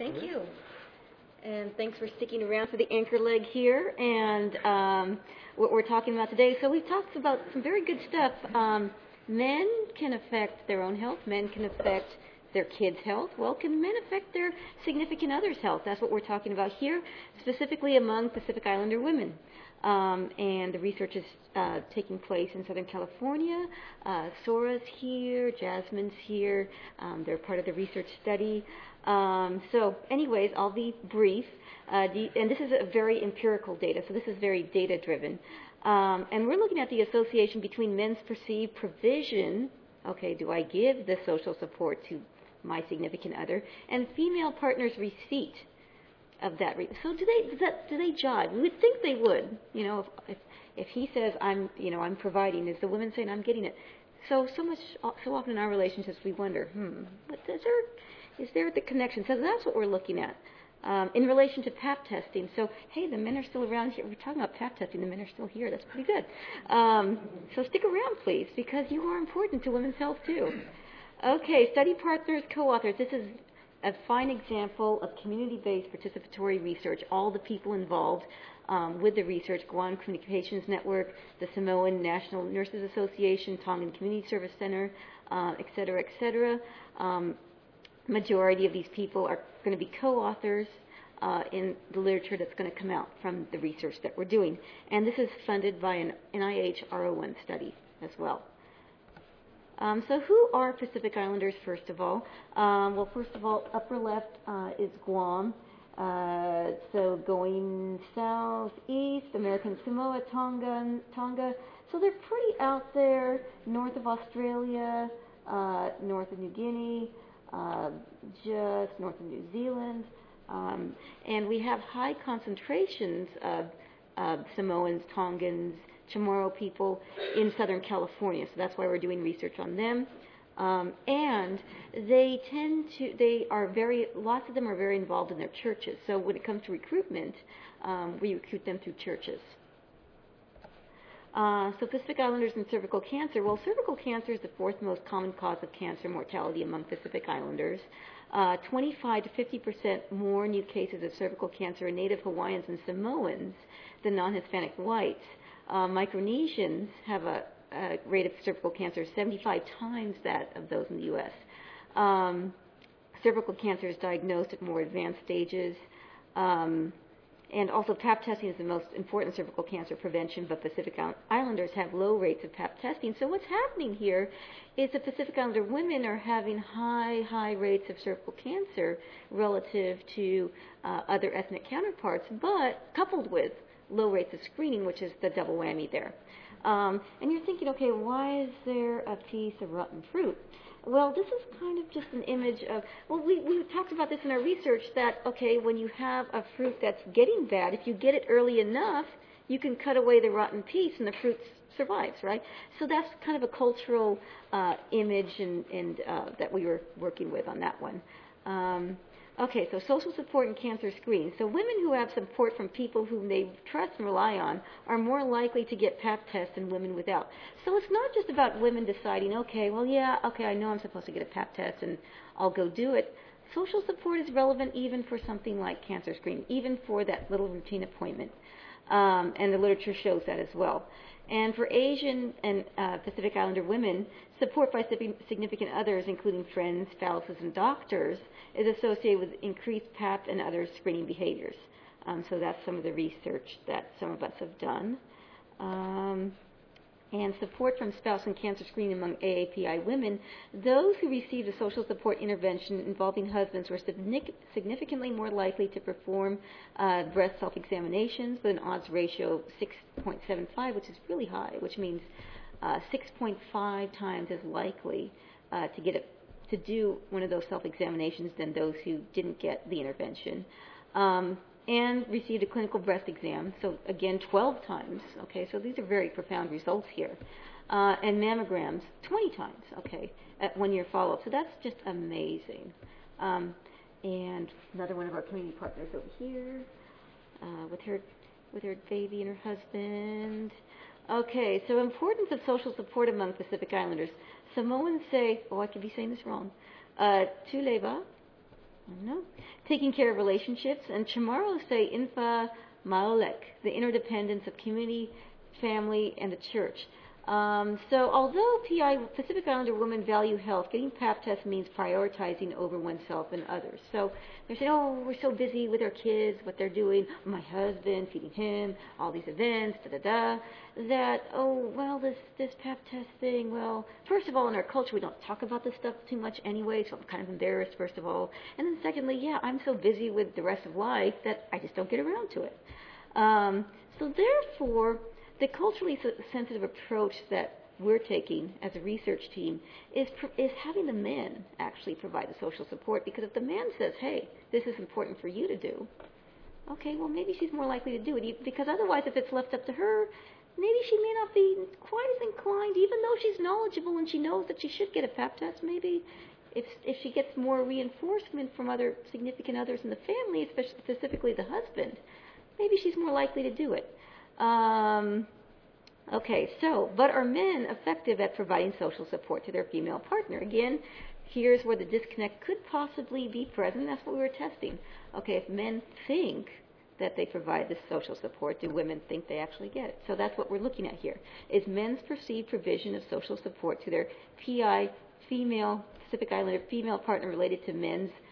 Thank you. And thanks for sticking around for the anchor leg here and what we're talking about today. So we've talked about some very good stuff. Men can affect their own health. Men can affect their kids' health. Well, can men affect their significant other's health? That's what we're talking about here, specifically among Pacific Islander women. And the research is taking place in Southern California. Sora's here, Jasmine's here. They're part of the research study. So anyways, I'll be brief. And this is a very empirical data, so this is very data-driven. And we're looking at the association between men's perceived provision, okay, do I give the social support to my significant other, and female partners' receipt of that. So do they jive? We would think they would. You know, if he says I'm providing, is the woman saying I'm getting it? So often in our relationships we wonder, what is there the connection? So that's what we're looking at in relation to Pap testing. So hey, the men are still around here. We're talking about Pap testing. The men are still here. That's pretty good. So stick around, please, because you are important to women's health too. Okay, study partners, co-authors. This is a fine example of community-based participatory research. All the people involved with the research: Guam Communications Network, the Samoan National Nurses Association, Tongan Community Service Center, et cetera, et cetera. Majority of these people are going to be co-authors in the literature that's going to come out from the research that we're doing. And this is funded by an NIH R01 study as well. So who are Pacific Islanders, first of all? Well, first of all, upper left is Guam. So going southeast, American Samoa, Tonga. So they're pretty out there, north of Australia, north of New Guinea, just north of New Zealand. And we have high concentrations of Samoans, Tongans, Chamorro people in Southern California, so that's why we're doing research on them. And lots of them are very involved in their churches. So when it comes to recruitment, we recruit them through churches. So Pacific Islanders and cervical cancer. Well, cervical cancer is the fourth most common cause of cancer mortality among Pacific Islanders. 25 to 50% more new cases of cervical cancer in Native Hawaiians and Samoans than non-Hispanic whites. Micronesians have a rate of cervical cancer 75 times that of those in the U.S. Cervical cancer is diagnosed at more advanced stages. And also Pap testing is the most important cervical cancer prevention, but Pacific Islanders have low rates of Pap testing. So what's happening here is that Pacific Islander women are having high rates of cervical cancer relative to other ethnic counterparts, but coupled with low rates of screening, which is the double whammy there. And you're thinking, okay, why is there a piece of rotten fruit? Well, this is kind of just an image of, well, we talked about this in our research that, okay, when you have a fruit that's getting bad, if you get it early enough, you can cut away the rotten piece and the fruit survives, right? So that's kind of a cultural image and that we were working with on that one. Okay, so social support and cancer screening. So women who have support from people whom they trust and rely on are more likely to get Pap tests than women without. So it's not just about women deciding, okay, I know I'm supposed to get a Pap test and I'll go do it. Social support is relevant even for something like cancer screening, even for that little routine appointment. And the literature shows that as well. And for Asian and Pacific Islander women, support by significant others, including friends, spouses, and doctors, is associated with increased Pap and other screening behaviors. So that's some of the research that some of us have done. And support from spouse and cancer screening among AAPI women, those who received a social support intervention involving husbands were significantly more likely to perform breast self-examinations with an odds ratio of 6.75, which is really high, which means 6.5 times as likely to do one of those self-examinations than those who didn't get the intervention. And received a clinical breast exam, so again 12 times, okay, so these are very profound results here. And mammograms 20 times, okay, at 1 year follow-up, so that's just amazing. And another one of our community partners over here with her baby and her husband. Okay, so importance of social support among Pacific Islanders. Samoans say, I could be saying this wrong, tuleva, I know. Taking care of relationships, and Chamorro say Infa Maolek, the interdependence of community, family, and the church. So although Pacific Islander women value health, getting PAP tests means prioritizing over oneself and others. So they're saying, oh, we're so busy with our kids, what they're doing, my husband, feeding him, all these events, da-da-da, that, oh, well, this PAP test thing, well, first of all, in our culture, we don't talk about this stuff too much anyway, so I'm kind of embarrassed, first of all. And then secondly, yeah, I'm so busy with the rest of life that I just don't get around to it. So therefore, the culturally sensitive approach that we're taking as a research team is having the men actually provide the social support, because if the man says, hey, this is important for you to do, okay, well, maybe she's more likely to do it, because otherwise, if it's left up to her, maybe she may not be quite as inclined, even though she's knowledgeable and she knows that she should get a PAP test. Maybe if she gets more reinforcement from other significant others in the family, specifically the husband, maybe she's more likely to do it. Okay, so, but are men effective at providing social support to their female partner? Again, here's where the disconnect could possibly be present. That's what we were testing. Okay, if men think that they provide this social support, do women think they actually get it? So that's what we're looking at here. Is men's perceived provision of social support to their PI, Pacific Islander female partner related to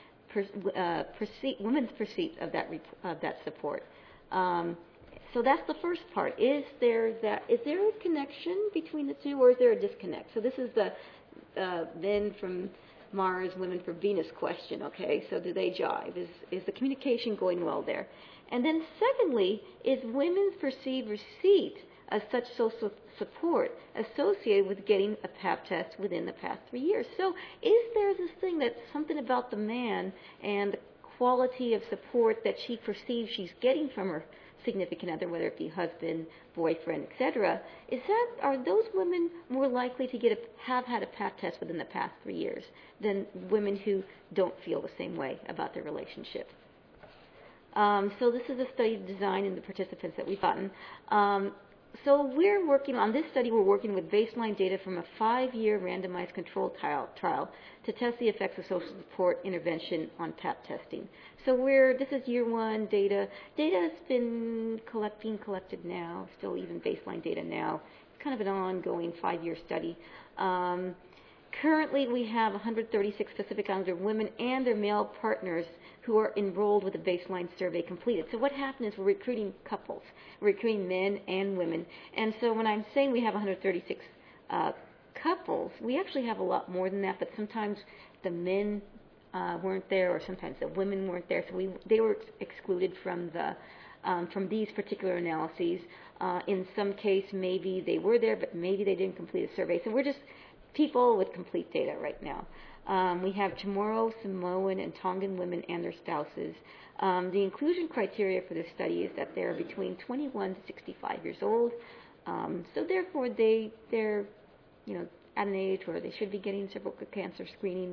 women's perceipt of that support? So that's the first part. Is there a connection between the two, or is there a disconnect? So this is the men from Mars, women from Venus question, okay? So do they jive? Is the communication going well there? And then secondly, is women's perceived receipt of such social support associated with getting a PAP test within the past 3 years? So is there this thing that something about the man and the quality of support that she perceives she's getting from her significant other, whether it be husband, boyfriend, etc., are those women more likely to have had a PAP test within the past 3 years than women who don't feel the same way about their relationship? So this is a study design and the participants that we've gotten. So we're working on this study. We're working with baseline data from a 5-year randomized controlled trial to test the effects of social support intervention on PAP testing. So this is year 1 data. Data has been collected now, still even baseline data now. It's kind of an ongoing 5-year study. Currently, we have 136 Pacific Islander women and their male partners who are enrolled with a baseline survey completed. So what happened is we're recruiting couples, we're recruiting men and women. And so when I'm saying we have 136 couples, we actually have a lot more than that, but sometimes the men weren't there, or sometimes the women weren't there, so they were excluded from these particular analyses. In some case, maybe they were there, but maybe they didn't complete a survey. So we're just people with complete data right now. We have Chamorro, Samoan, and Tongan women and their spouses. The inclusion criteria for this study is that they're between 21 to 65 years old. So therefore, they're at an age where they should be getting cervical cancer screenings.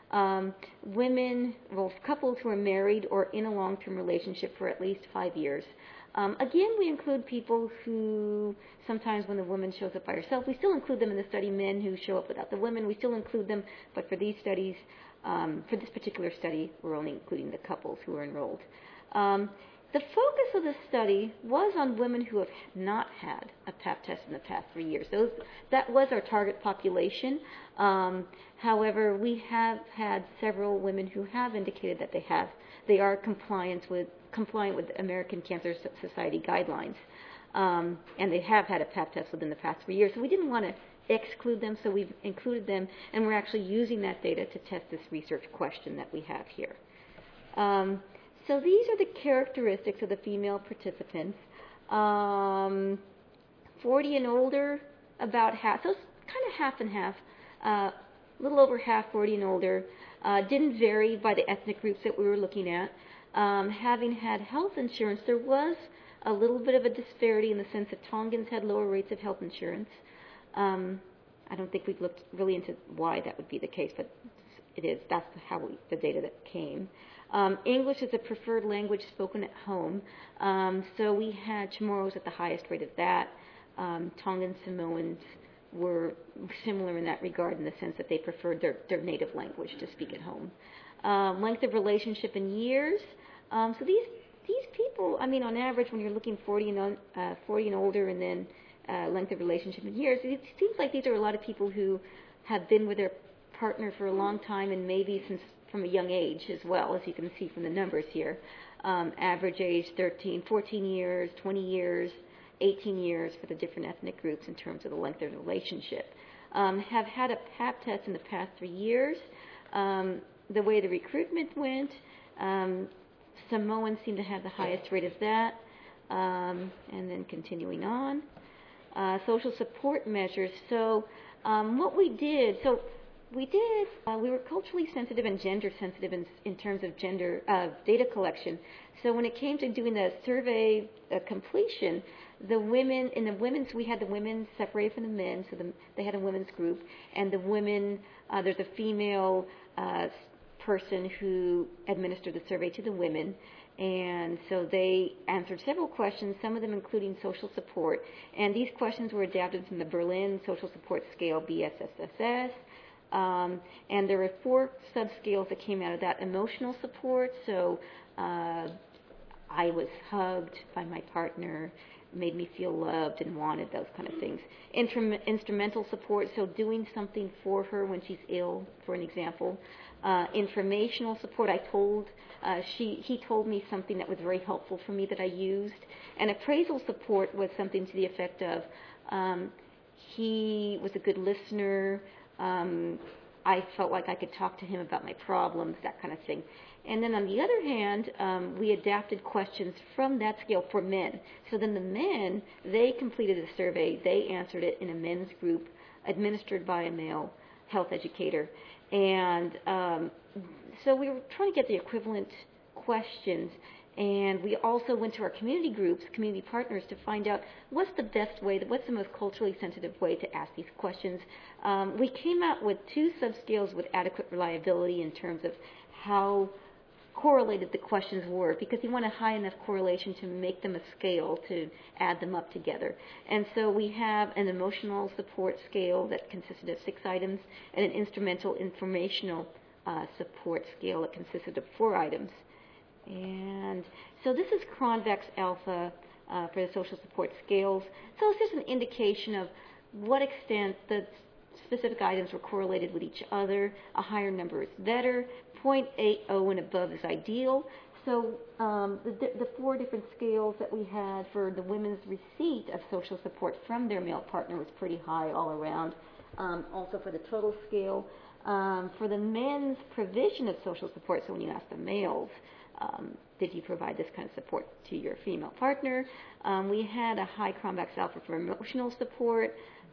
Couples who are married or in a long-term relationship for at least 5 years. Again, we include people who sometimes when the woman shows up by herself, we still include them in the study. Men who show up without the women, we still include them. But for these studies, for this particular study, we're only including the couples who are enrolled. The focus of the study was on women who have not had a PAP test in the past 3 years. That was our target population. However, we have had several women who have indicated that they are compliant with American Cancer Society guidelines, and they have had a PAP test within the past 3 years. So we didn't want to exclude them, so we've included them, and we're actually using that data to test this research question that we have here. So these are the characteristics of the female participants. 40 and older, about half. So it's kind of half and half. A little over half 40 and older. Didn't vary by the ethnic groups that we were looking at. Having had health insurance, there was a little bit of a disparity in the sense that Tongans had lower rates of health insurance. I don't think we've looked really into why that would be the case, but it is. That's the data that came. English is a preferred language spoken at home. So we had Chamorros at the highest rate of that. Tongan, Samoans were similar in that regard in the sense that they preferred their native language to speak at home. Length of relationship in years. So these people, I mean, on average, when you're looking 40 and older, and then length of relationship in years, it seems like these are a lot of people who have been with their partner for a long time, and maybe since from a young age as well, as you can see from the numbers here. Average age 13, 14 years, 20 years, 18 years for the different ethnic groups in terms of the length of the relationship. Have had a PAP test in the past 3 years. The way the recruitment went, Samoans seem to have the highest rate of that. And then continuing on. Social support measures. So what we did, we were culturally sensitive and gender sensitive in terms of gender data collection. So when it came to doing the survey completion, the women, in the women's, we had the women separated from the men, so they had a women's group, and the women, there's a female person who administered the survey to the women, and so they answered several questions, some of them including social support, and these questions were adapted from the Berlin Social Support Scale, BSSSS, and there were 4 subscales that came out of that. Emotional support, so I was hugged by my partner, made me feel loved and wanted, those kind of things. Instrumental support, so doing something for her when she's ill, for an example. Informational support, he told me something that was very helpful for me that I used. And appraisal support was something to the effect of, he was a good listener, I felt like I could talk to him about my problems, that kind of thing. And then on the other hand, we adapted questions from that scale for men. So then the men, they completed a survey. They answered it in a men's group administered by a male health educator. And so we were trying to get the equivalent questions. And we also went to our community groups, community partners, to find out what's the best way, what's the most culturally sensitive way to ask these questions. We came out with 2 subscales with adequate reliability in terms of how correlated the questions were, because you want a high enough correlation to make them a scale to add them up together. And so we have an emotional support scale that consisted of 6 items and an instrumental informational support scale that consisted of 4 items. And so this is Cronvax Alpha for the social support scales. So it's just an indication of what extent the specific items were correlated with each other. A higher number is better. 0.80 and above is ideal. So the 4 different scales that we had for the women's receipt of social support from their male partner was pretty high all around. Also for the total scale. For the men's provision of social support, so when you ask the males, did you provide this kind of support to your female partner? We had a high Cronvax Alpha for emotional support,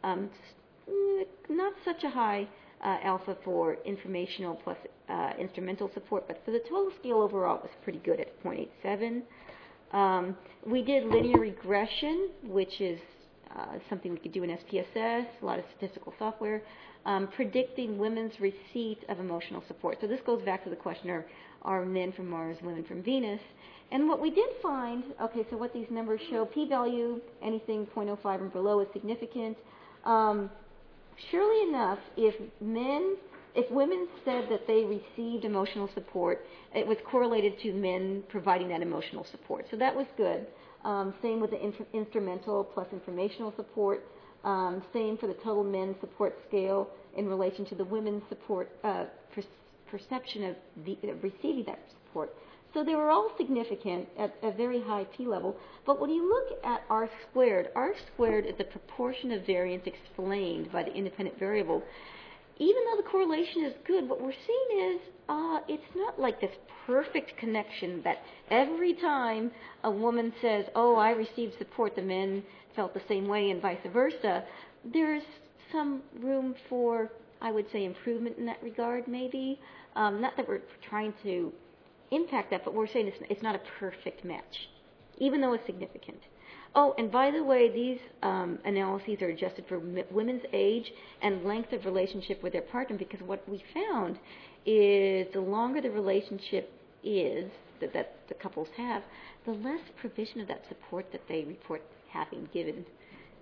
not such a high alpha for informational plus instrumental support, but for the total scale overall it was pretty good at 0.87. We did linear regression, which is something we could do in SPSS, a lot of statistical software, predicting women's receipt of emotional support. So this goes back to the question, are men from Mars, women from Venus? And what we did find, okay, so what these numbers show, p-value, anything 0.05 and below is significant. Surely enough, if women said that they received emotional support, it was correlated to men providing that emotional support. So that was good. Same with the instrumental plus informational support. Same for the total men support scale in relation to the women's support perception of receiving that support. So they were all significant at a very high P level. But when you look at R squared is the proportion of variance explained by the independent variable. Even though the correlation is good, what we're seeing is it's not like this perfect connection that every time a woman says, oh, I received support, the men felt the same way and vice versa. There's some room for, I would say, improvement in that regard maybe. Not that we're trying to impact that, but we're saying it's not a perfect match, even though it's significant. Oh, and by the way, these analyses are adjusted for women's age and length of relationship with their partner, because what we found is the longer the relationship is that the couples have, the less provision of that support that they report having given.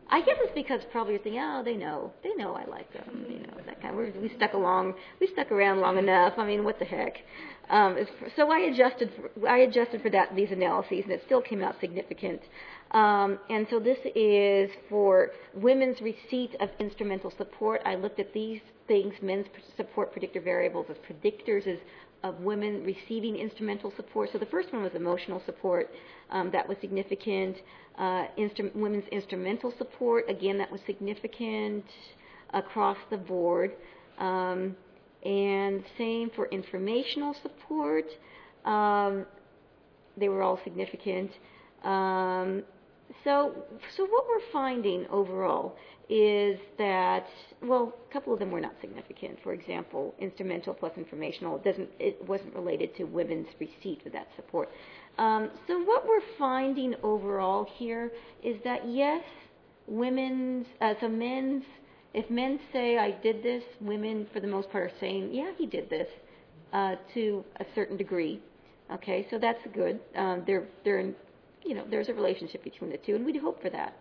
I guess it's because probably you're thinking, oh, they know I like them, that kind of. We stuck around long enough. I mean, what the heck? So I adjusted for these analyses, and it still came out significant. And so this is for women's receipt of instrumental support. I looked at these things, men's support predictor variables as predictors of women receiving instrumental support. So the first one was emotional support. That was significant. Women's instrumental support, again, that was significant across the board. And same for informational support. They were all significant. So what we're finding overall is that, well, a couple of them were not significant. For example, instrumental plus informational, it wasn't related to women's receipt of that support. So what we're finding overall here is that yes, if men say I did this, women for the most part are saying, yeah, he did this to a certain degree. Okay, so that's good. There's a relationship between the two, and we'd hope for that.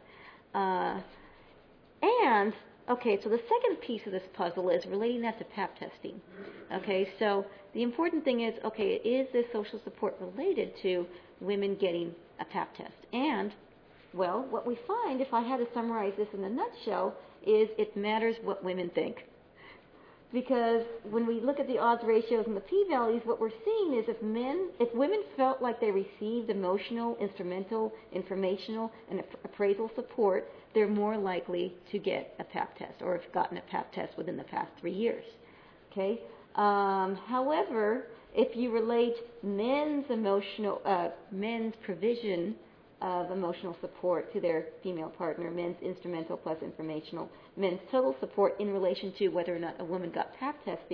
So the second piece of this puzzle is relating that to Pap testing. Okay, so the important thing is, is this social support related to women getting a Pap test? And, well, what we find, if I had to summarize this in a nutshell, is it matters what women think. Because when we look at the odds ratios and the p-values, what we're seeing is if women felt like they received emotional, instrumental, informational, and appraisal support, they're more likely to get a Pap test or have gotten a Pap test within the past 3 years. Okay. However, if you relate men's provision of emotional support to their female partner, men's instrumental plus informational, men's total support in relation to whether or not a woman got a Pap test,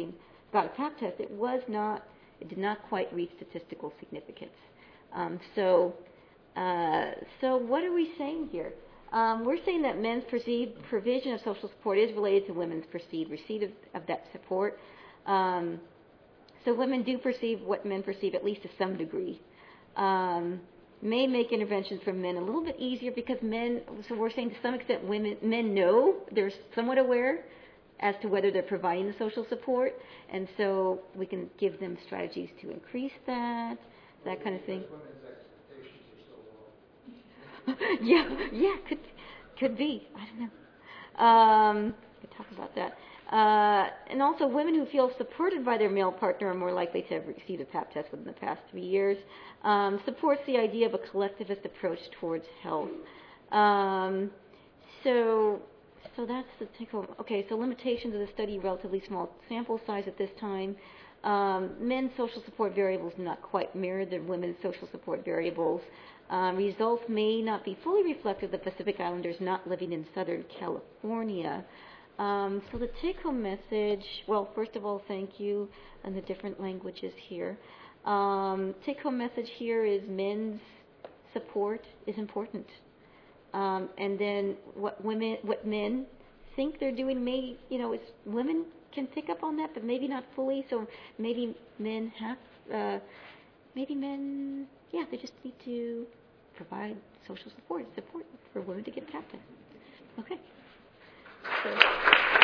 it did not quite reach statistical significance. So what are we saying here? We're saying that men's perceived provision of social support is related to women's perceived receipt of that support. So women do perceive what men perceive, at least to some degree. May make interventions for men a little bit easier because so we're saying to some extent men know, they're somewhat aware as to whether they're providing the social support, and so we can give them strategies to increase that kind of thing. Yeah, could be. I don't know. Could talk about that. And also, women who feel supported by their male partner are more likely to have received a Pap test within the past 3 years. Supports the idea of a collectivist approach towards health. So that's the take-home. Okay, so limitations of the study: relatively small sample size at this time. Men's social support variables do not quite mirror the women's social support variables. Results may not be fully reflective of the Pacific Islanders not living in Southern California. So the take-home message, well, first of all, thank you, and the different languages here. Take-home message here is men's support is important. And then what men think they're doing women can pick up on that, but maybe not fully. So maybe men they just need to provide social support for women to get Pap test. Okay. So